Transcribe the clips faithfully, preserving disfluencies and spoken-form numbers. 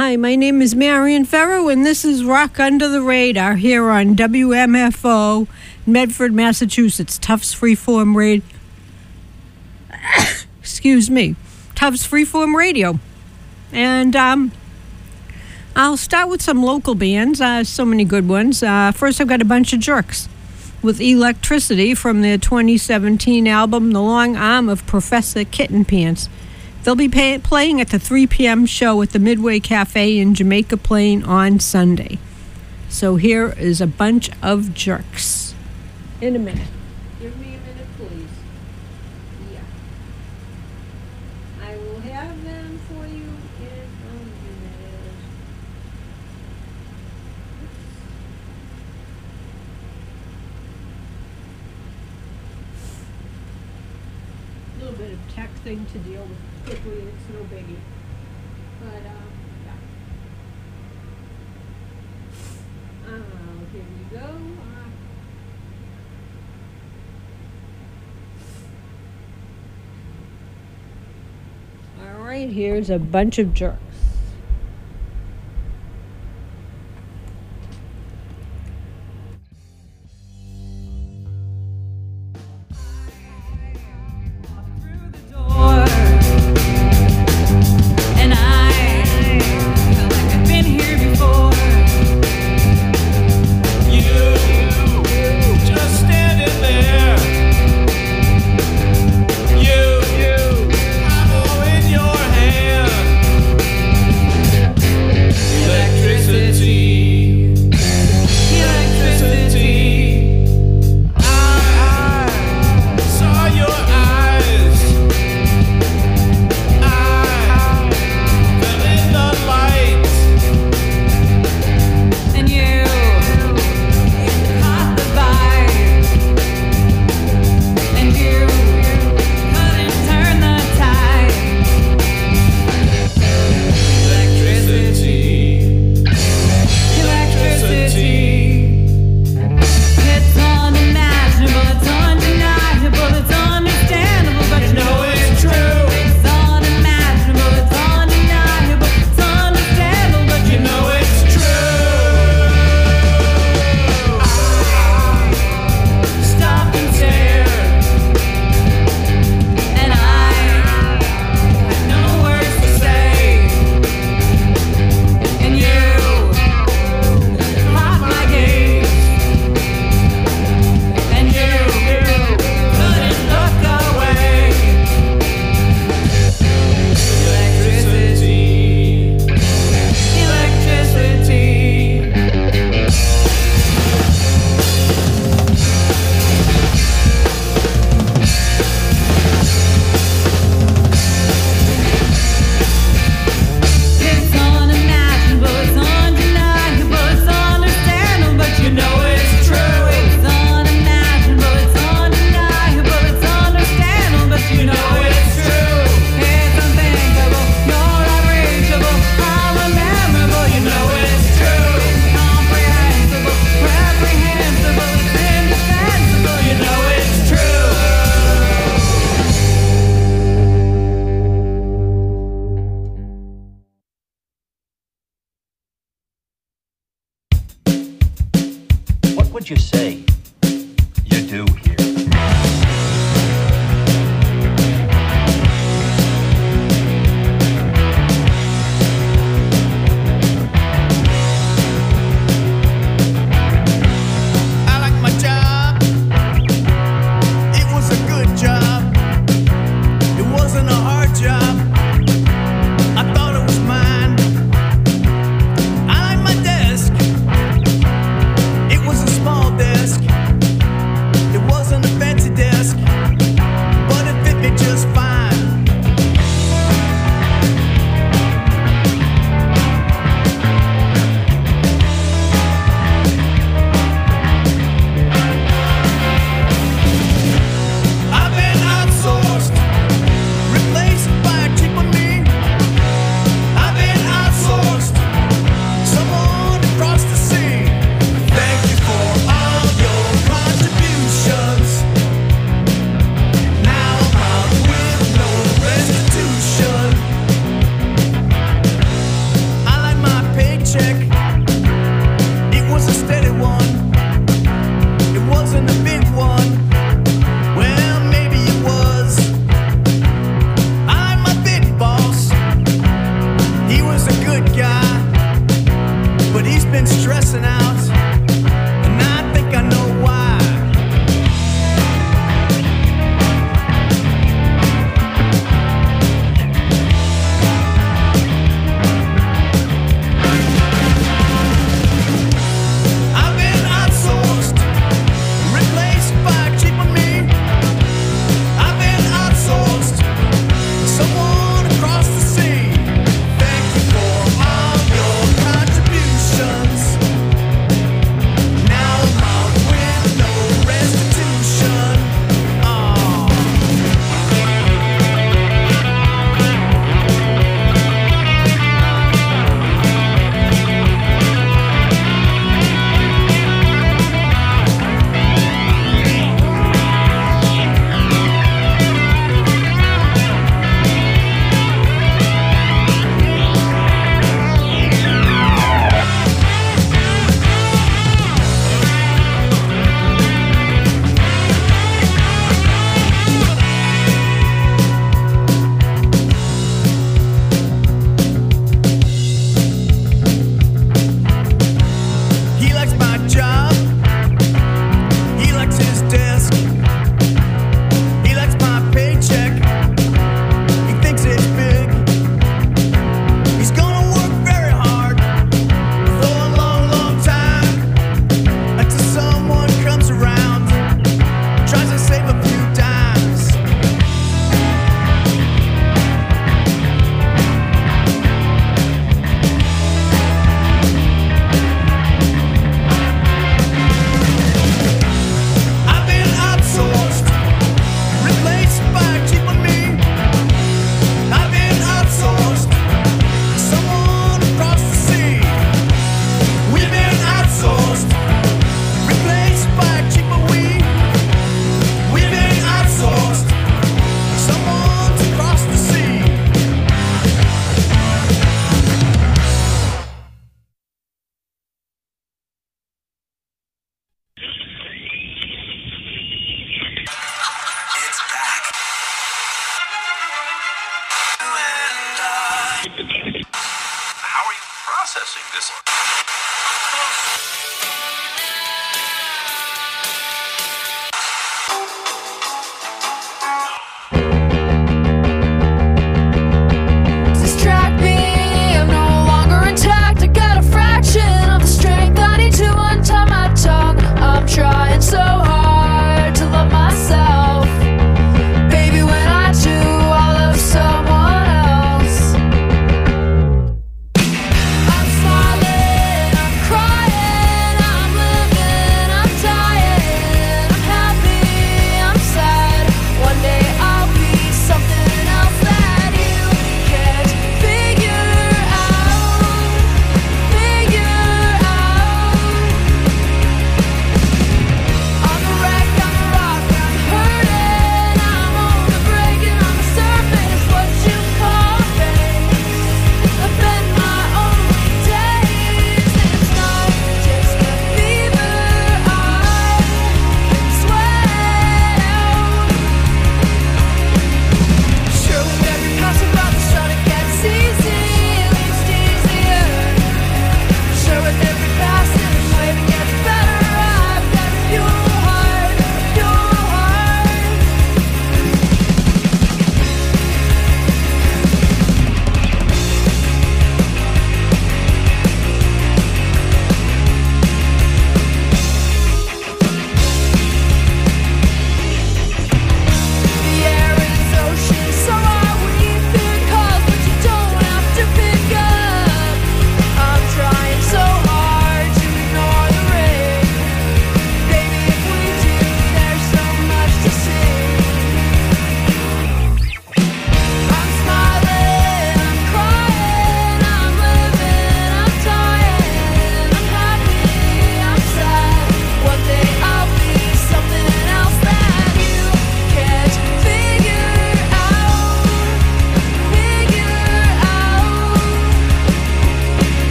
Hi, my name is Marion Ferro, and this is Rock Under the Radar here on W M F O, Medford, Massachusetts, Tufts Freeform Radio. Excuse me, Tufts Freeform Radio. And um, I'll start with some local bands, uh, so many good ones. Uh, first, I've got a bunch of jerks with Electricity from their twenty seventeen album, The Long Arm of Professor Kitten Pants. They'll be pay- playing at the three p.m. show at the Midway Cafe in Jamaica Plain on Sunday. So here is a bunch of jerks. In a minute. Give me a minute, please. Yeah. I will have them for you in a minute. A little bit of tech thing to deal with quickly, and it's no biggie. But, um, yeah. Uh, here we go. Uh, all right, here's a bunch of jerks. What would you say you do here? It was out, and I think I know why. I've been outsourced, replaced by cheaper me. I've been outsourced, someone across the sea. Thank you for all your contributions.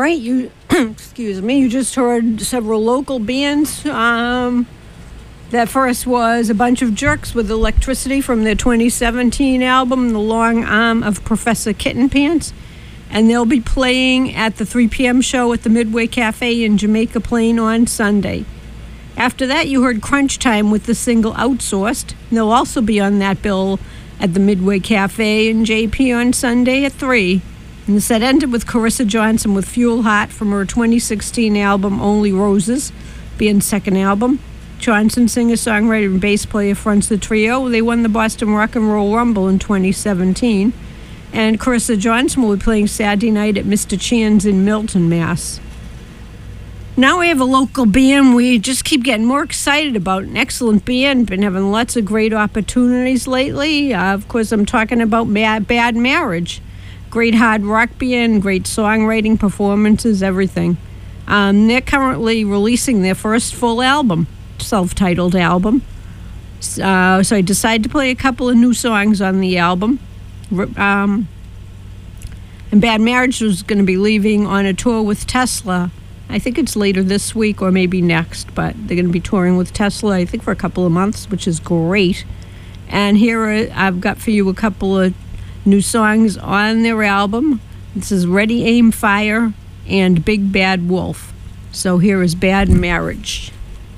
right, you excuse me. You just heard several local bands. Um, that first was a bunch of jerks with Electricity from their twenty seventeen album, The Long Arm of Professor Kitten Pants. And they'll be playing at the three p.m. show at the Midway Cafe in Jamaica Plain on Sunday. After that, you heard Crunch Time with the single Outsourced. They'll also be on that bill at the Midway Cafe in J P on Sunday at three. And the set ended with Carissa Johnson with Fuel Hot from her twenty sixteen album Only Roses, being second album. Johnson, singer-songwriter and bass player, fronts the trio. They won the Boston Rock and Roll Rumble in twenty seventeen. And Carissa Johnson will be playing Saturday night at Mister Chan's in Milton, Mass. Now we have a local band we just keep getting more excited about. An excellent band, been having lots of great opportunities lately. Uh, of course, I'm talking about Ma- Bad Marriage. Great hard rock band, great songwriting, performances, everything. Um, they're currently releasing their first full album, self-titled album. Uh, so I decided to play a couple of new songs on the album. Um, and Bad Marriage was going to be leaving on a tour with Tesla. I think it's later this week or maybe next, but they're going to be touring with Tesla, I think, for a couple of months, which is great. And here are, I've got for you a couple of new songs on their album. This is Ready, Aim, Fire and Big Bad Wolf. So here is Bad Marriage.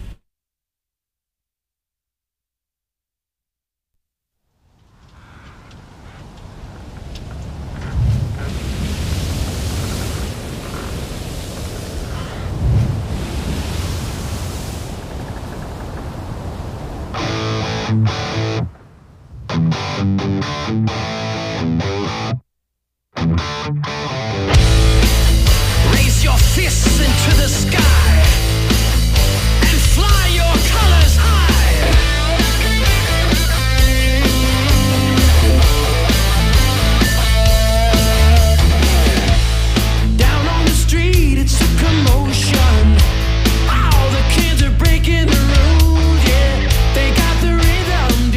Raise your fists into the sky and fly your colors high. Down on the street, it's a commotion. All the kids are breaking the rules, yeah. They got the rhythm,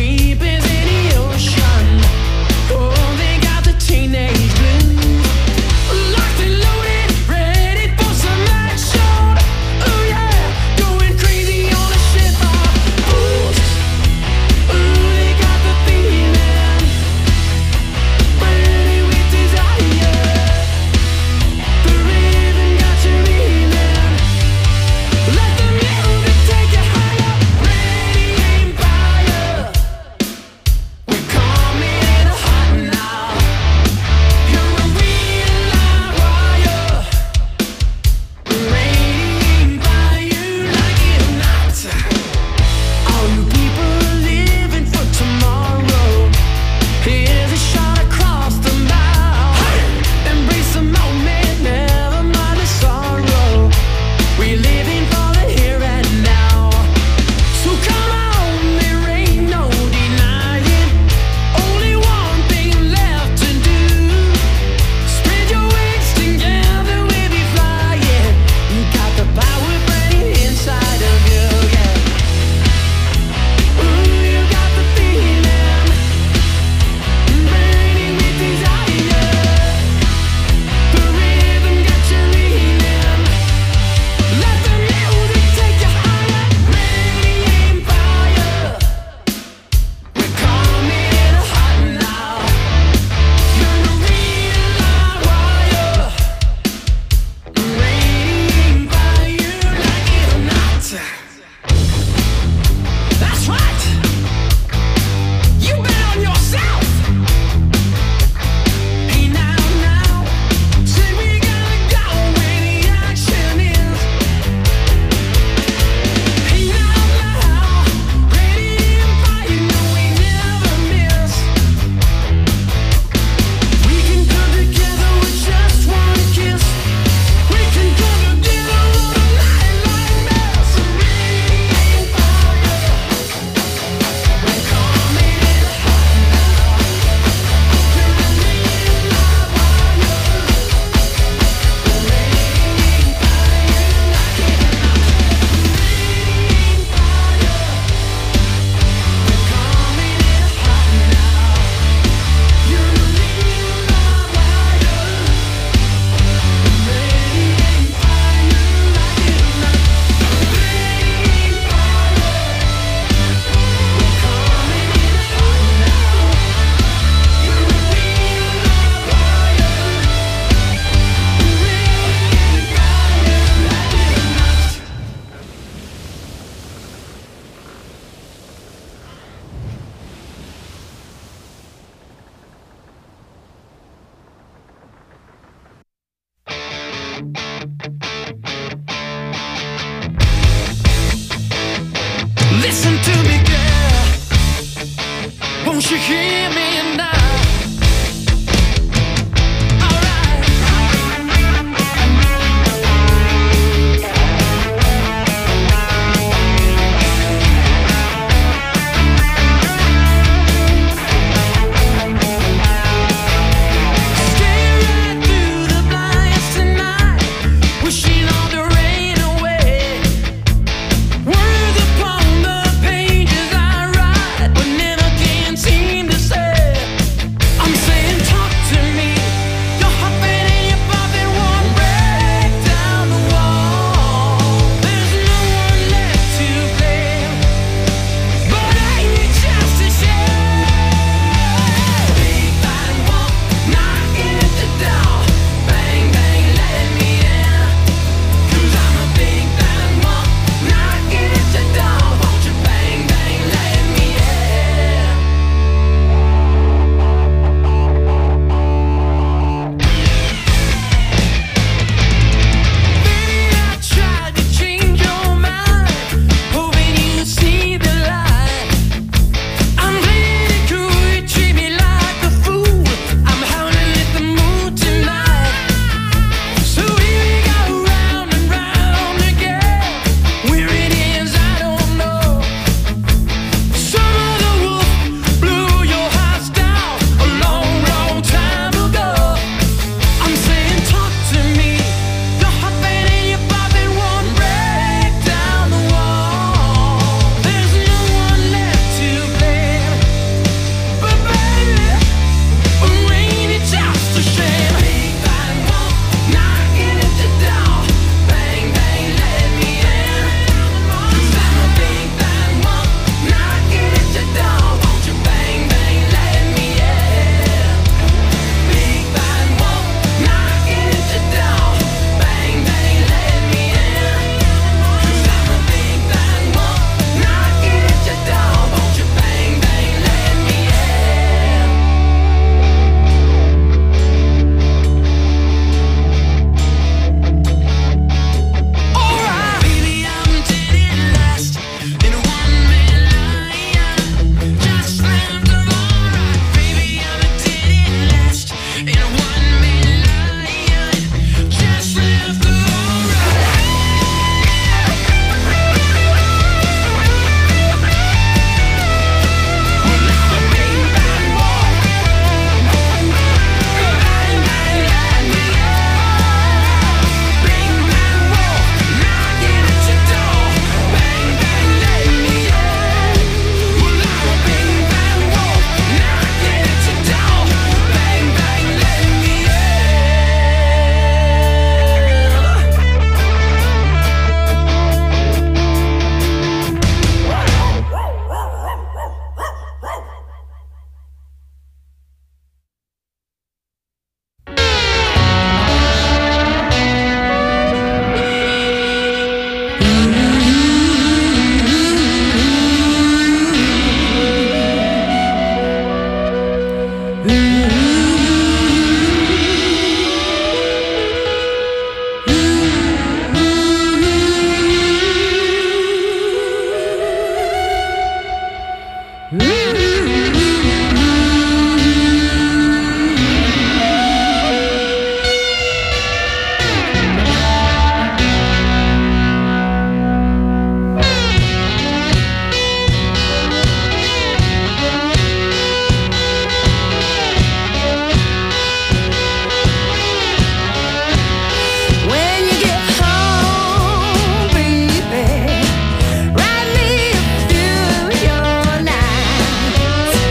Write me a few of your lines.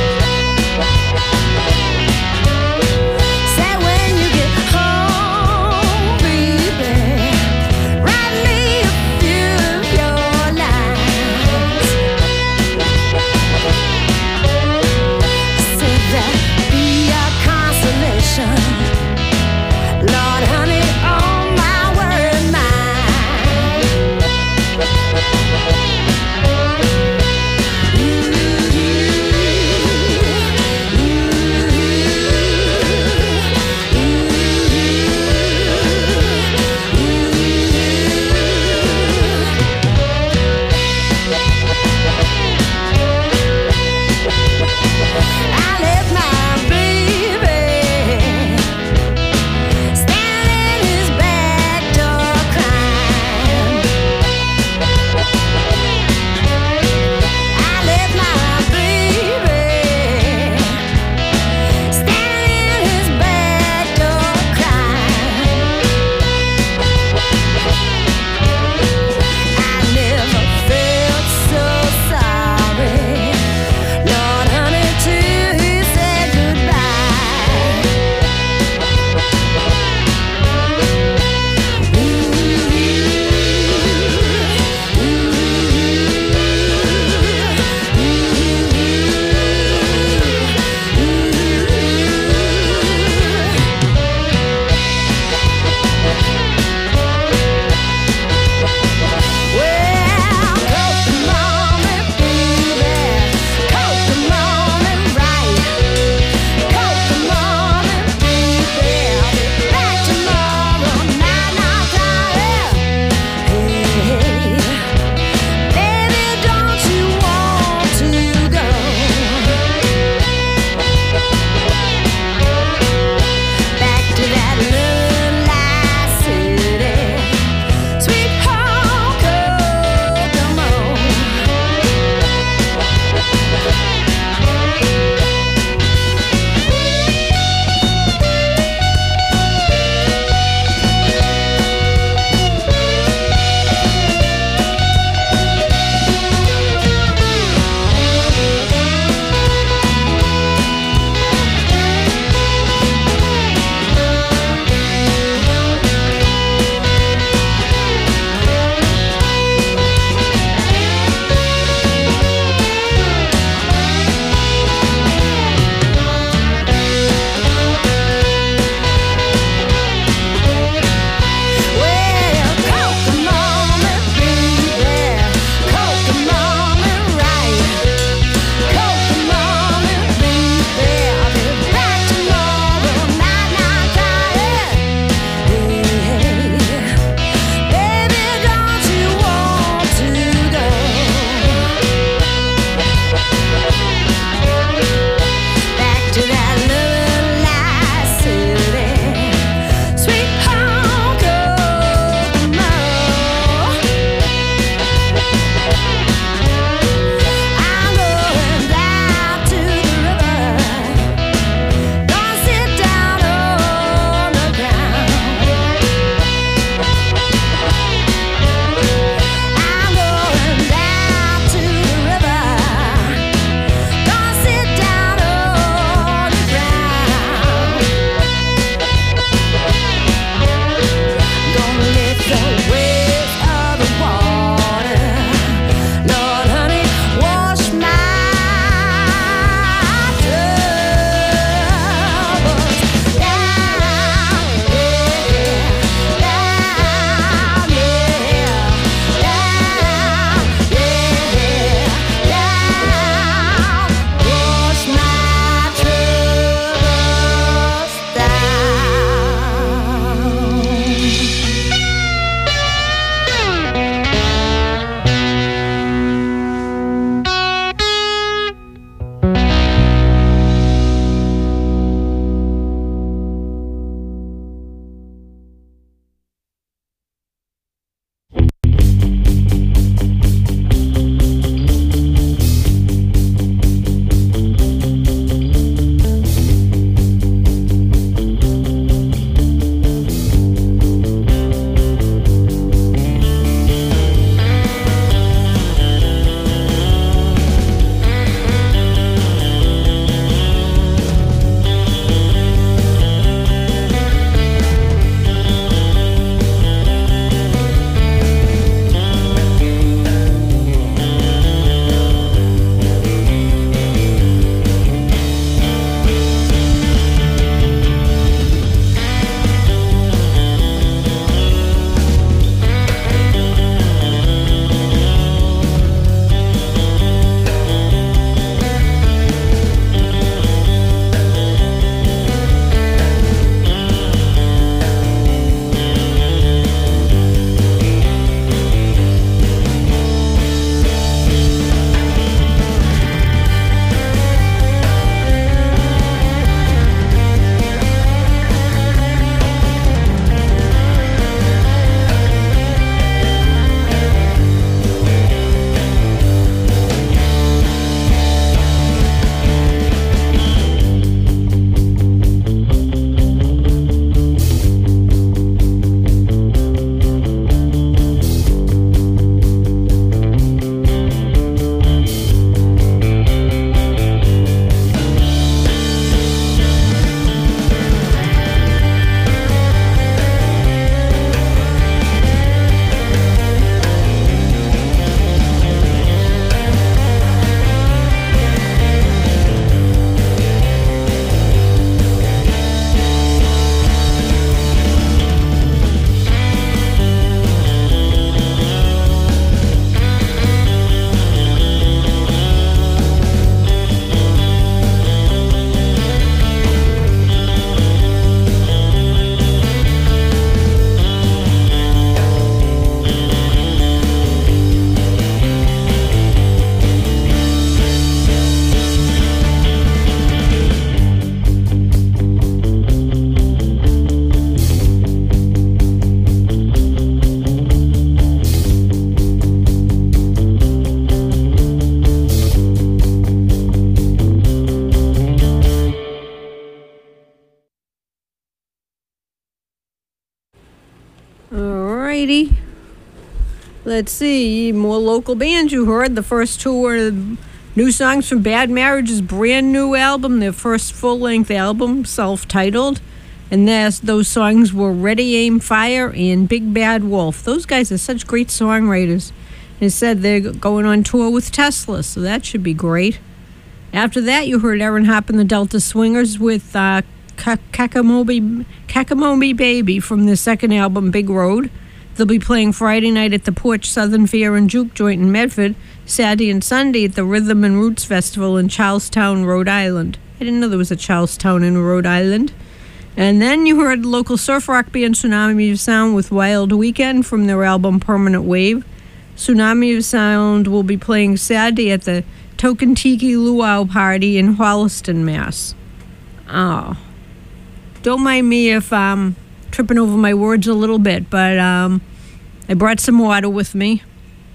righty. Let's see, more local bands you heard. The first two were new songs from Bad Marriage's brand new album, their first full-length album, self-titled. And that's, those songs were Ready, Aim, Fire and Big Bad Wolf. Those guys are such great songwriters. They said they're going on tour with Tesla, so that should be great. After that, you heard Aaron Hopp and the Delta Swingers with uh, Kakamobi, Kakamobi Baby from their second album, Big Road. They'll be playing Friday night at the Porch Southern Fair and Juke Joint in Medford, Saturday and Sunday at the Rhythm and Roots Festival in Charlestown, Rhode Island. I didn't know there was a Charlestown in Rhode Island. And then you heard local surf rock band Tsunami of Sound with Wild Weekend from their album Permanent Wave. Tsunami of Sound will be playing Saturday at the Token Tiki Luau Party in Holliston, Mass. Oh. Don't mind me if I'm tripping over my words a little bit, but um, I brought some water with me.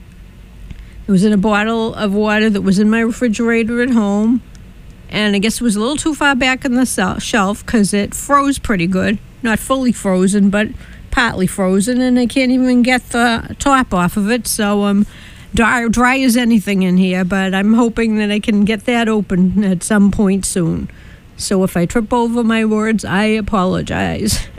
It was in a bottle of water that was in my refrigerator at home, and I guess it was a little too far back in the shelf because it froze pretty good. Not fully frozen, but partly frozen, and I can't even get the top off of it, so I'm um, dry, dry as anything in here, but I'm hoping that I can get that open at some point soon. So if I trip over my words, I apologize.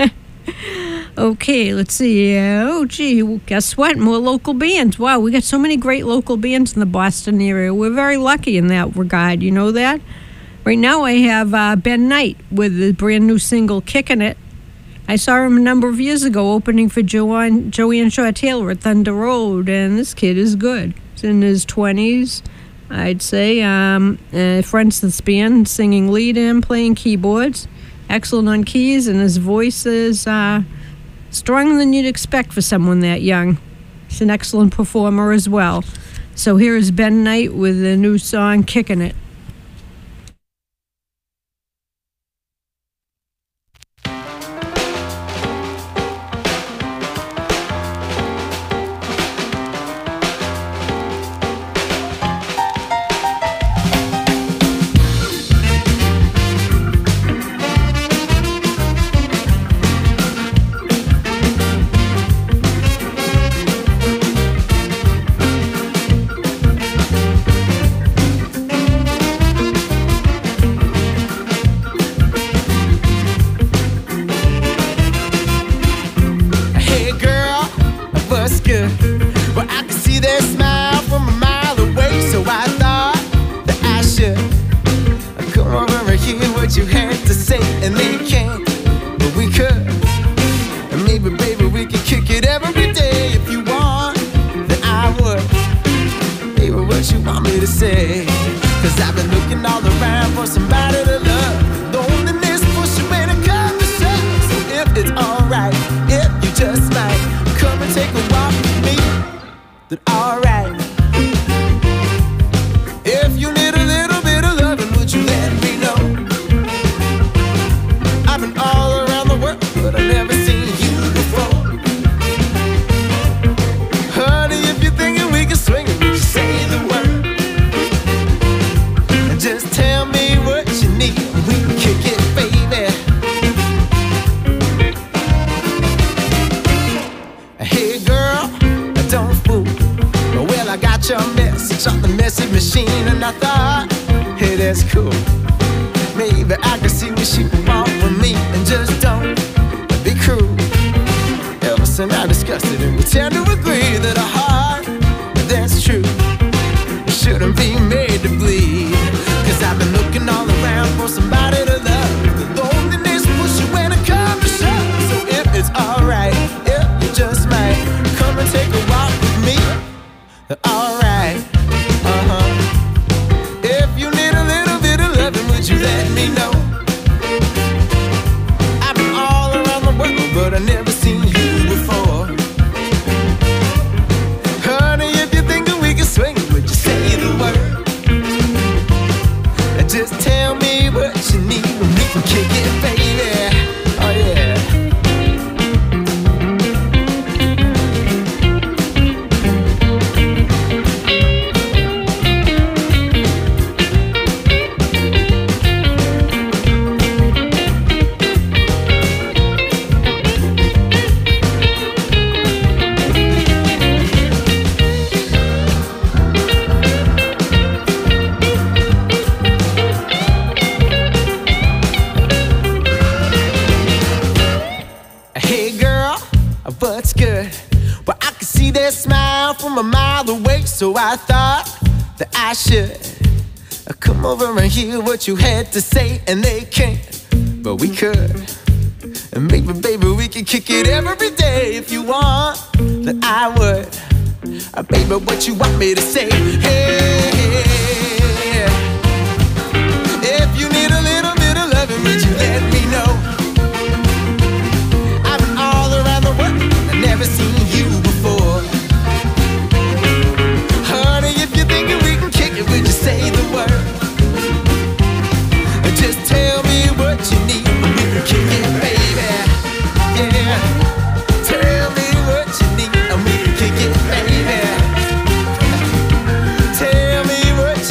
Okay, let's see. Oh, gee, well, guess what? More local bands. Wow, we got so many great local bands in the Boston area. We're very lucky in that regard. You know that? Right now I have uh, Ben Knight with the brand new single, Kickin' It. I saw him a number of years ago opening for Joanne, Joanne Shaw Taylor at Thunder Road, and this kid is good. He's in his twenties, I'd say. Um, uh, for instance, band, singing lead and playing keyboards. Excellent on keys, and his voice is uh, stronger than you'd expect for someone that young. He's an excellent performer as well. So here is Ben Knight with the new song, Kickin' It. from a mile away, so I thought that I should come over and hear what you had to say. And they can't, but we could. And maybe, baby, we could kick it every day if you want. That I would. Uh, baby, what you want me to say? Hey, hey, if you need a little bit of loving, would you let me know? I've been all around the world, I've never seen you before. Honey, if you're thinking we can kick it, would you say the word? Just tell me what you need, we can kick it, baby. Yeah. Tell me what you need, and we can kick it, baby. Tell me what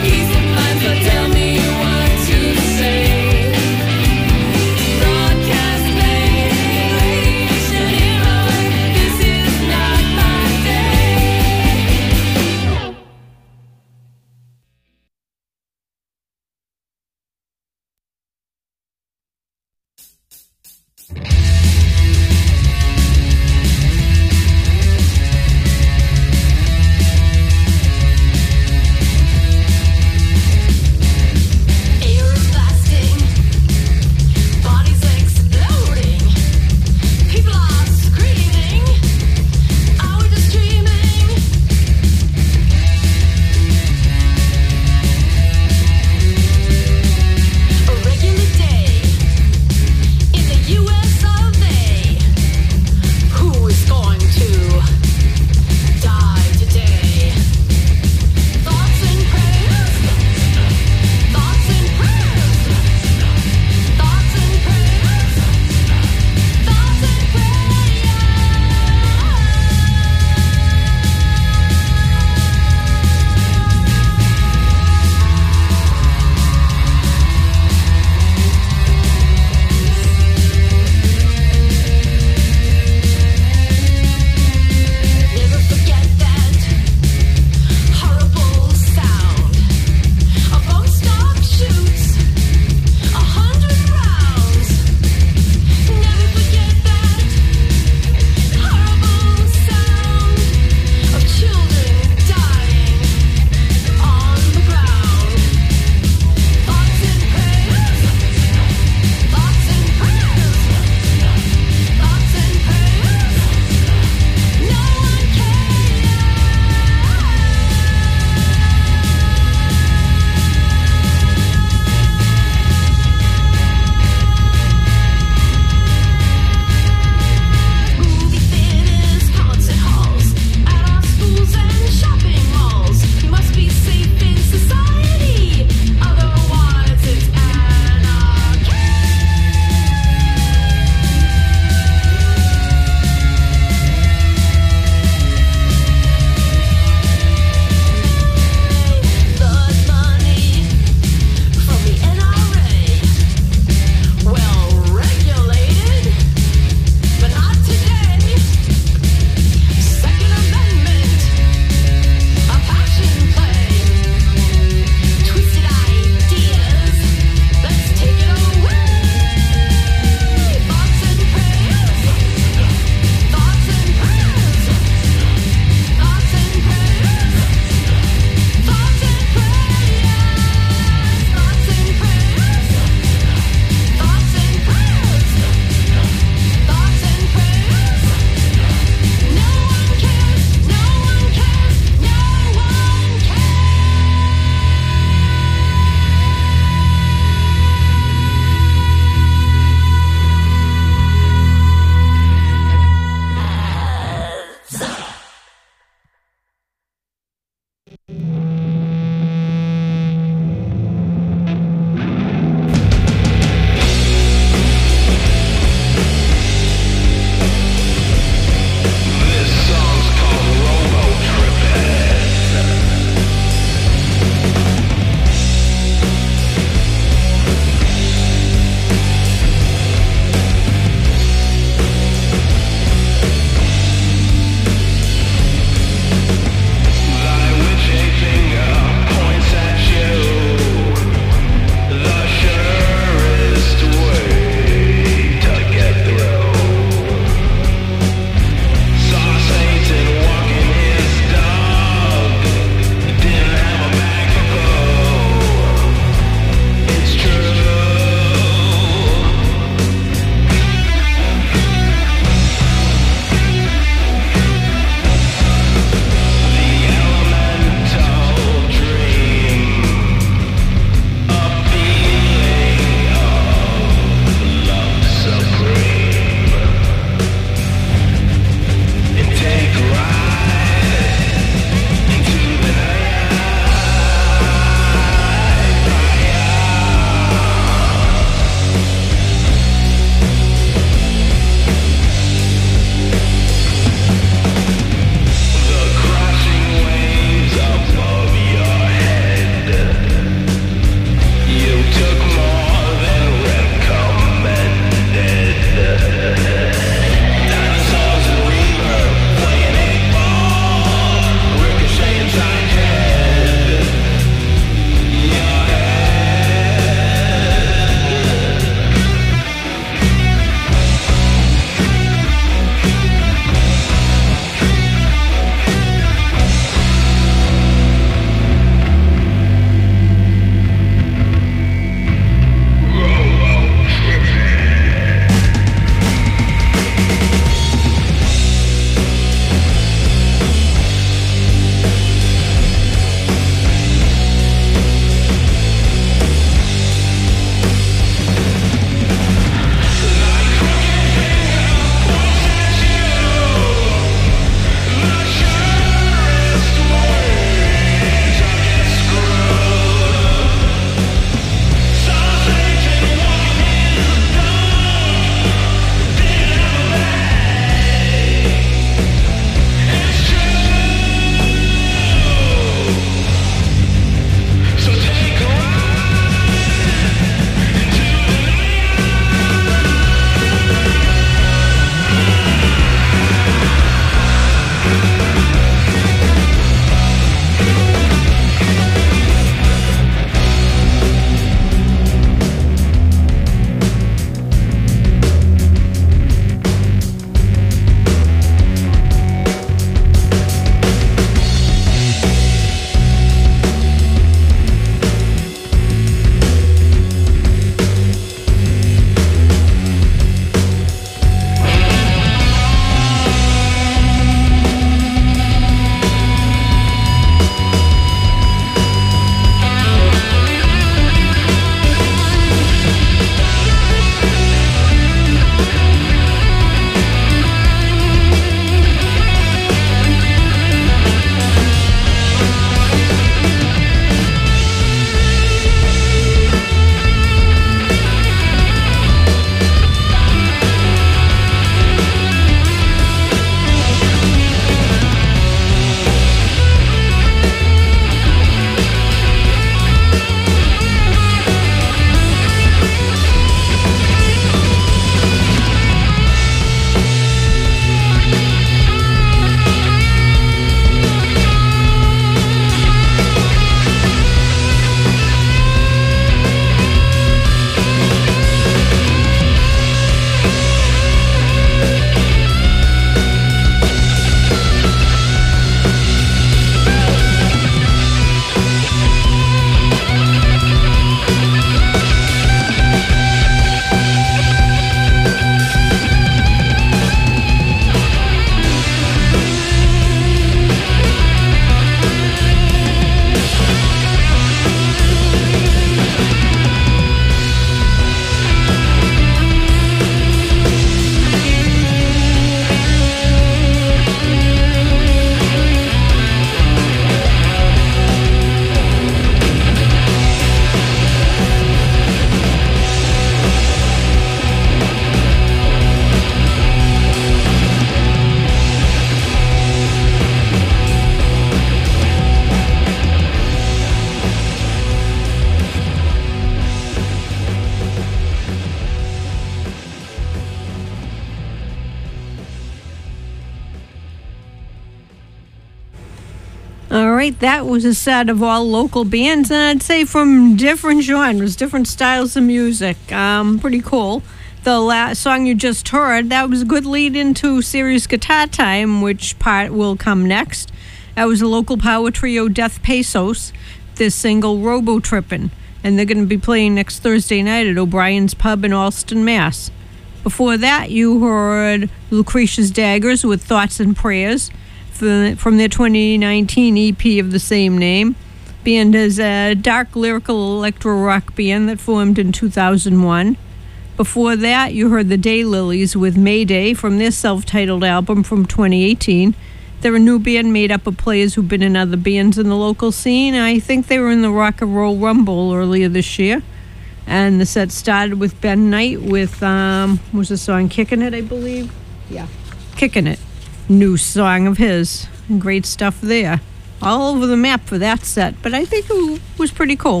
right, that was a set of all local bands, and I'd say from different genres, different styles of music. Um, pretty cool. The last song you just heard, that was a good lead into Serious Guitar Time, which part will come next. That was a local power trio, Death Pesos, this single, Robo Trippin', and they're going to be playing next Thursday night at O'Brien's Pub in Alston, Mass. Before that, you heard Lucretia's Daggers with Thoughts and Prayers from their twenty nineteen E P of the same name. Band is a dark lyrical electro rock band that formed in two thousand one. Before that, you heard the Daylilies with Mayday from their self-titled album from twenty eighteen. They're a new band made up of players who've been in other bands in the local scene. I think they were in the Rock and Roll Rumble earlier this year. And the set started with Ben Knight with, um, what was the song, Kickin' It, I believe? Yeah, Kickin' It. New song of his. Great stuff there. All over the map for that set, but I think it was pretty cool.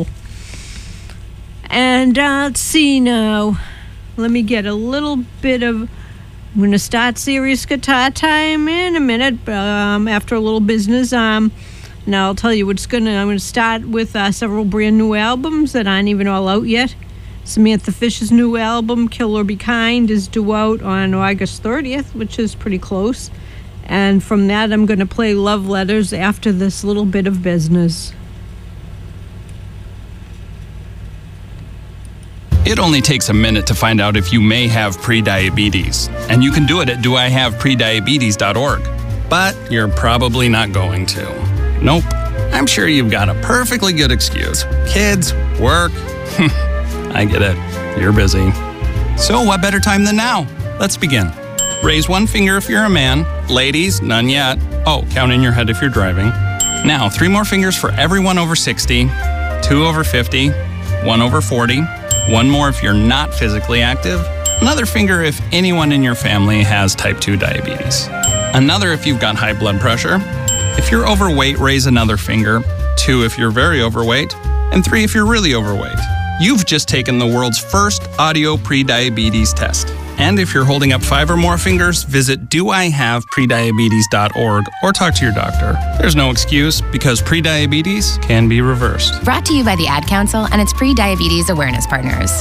And uh, let's see now. Let me get a little bit of... I'm going to start Serious Guitar Time in a minute, um, after a little business. Um, now I'll tell you what's going to... I'm going to start with uh, several brand new albums that aren't even all out yet. Samantha Fish's new album, Kill or Be Kind, is due out on August thirtieth, which is pretty close. And from that, I'm going to play Love Letters after this little bit of business. It only takes a minute to find out if you may have prediabetes, and you can do it at do I have prediabetes dot org. But you're probably not going to. Nope. I'm sure you've got a perfectly good excuse. Kids, work. I get it. You're busy. So what better time than now? Let's begin. Raise one finger if you're a man. Ladies, none yet. Oh, count in your head if you're driving. Now, three more fingers for everyone over sixty, two over fifty, one over forty, one more if you're not physically active, another finger if anyone in your family has type two diabetes, another if you've got high blood pressure. If you're overweight, raise another finger, two if you're very overweight, and three if you're really overweight. You've just taken the world's first audio prediabetes test. And if you're holding up five or more fingers, visit do I have prediabetes dot org or talk to your doctor. There's no excuse because prediabetes can be reversed. Brought to you by the Ad Council and its pre-diabetes awareness partners.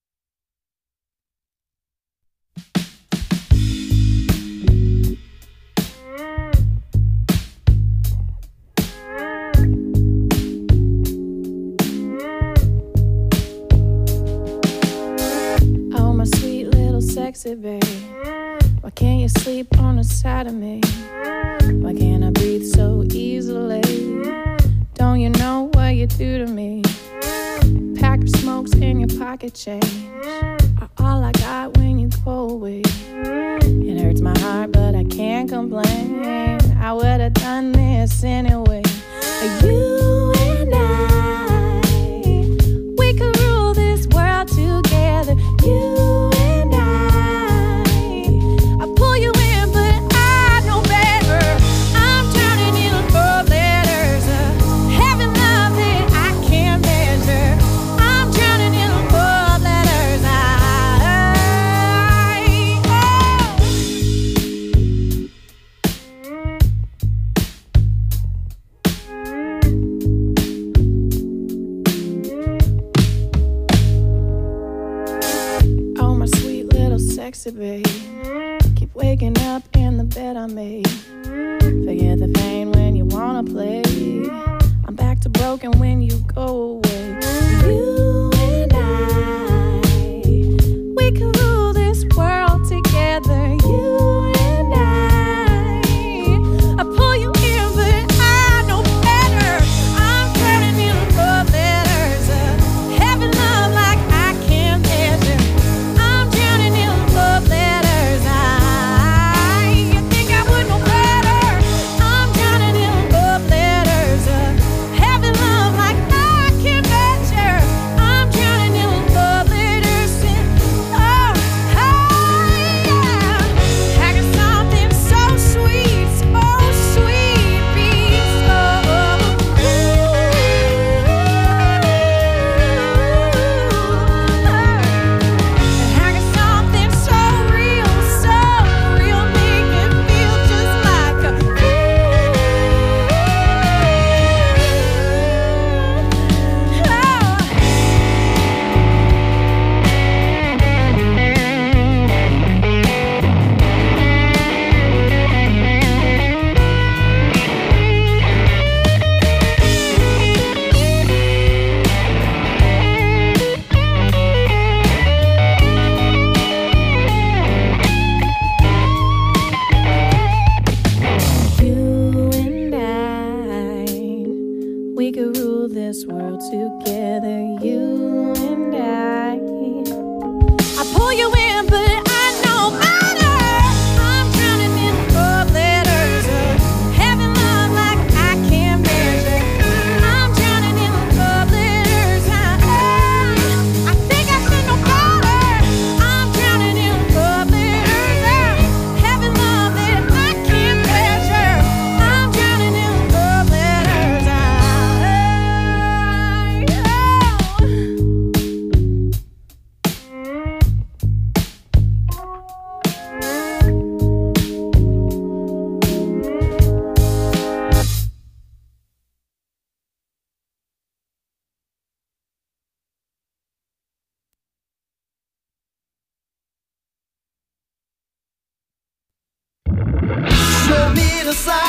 Sexy babe, why can't you sleep on the side of me? Why can't I breathe so easily? Don't you know what you do to me? Pack of smokes in your pocket change are all I got when you go away. It hurts my heart, but I can't complain. I would have done this anyway. You and I, we could rule this world together. You sexy babe, keep waking up in the bed I made. Forget the pain when you wanna play. I'm back to broken when you go away. You and I, we can rule this world together. You and I, I pull you in, but I know better. I'm turning you love letters, uh, heaven love like I can't measure. Love letters, uh, heaven love like I can bear. side.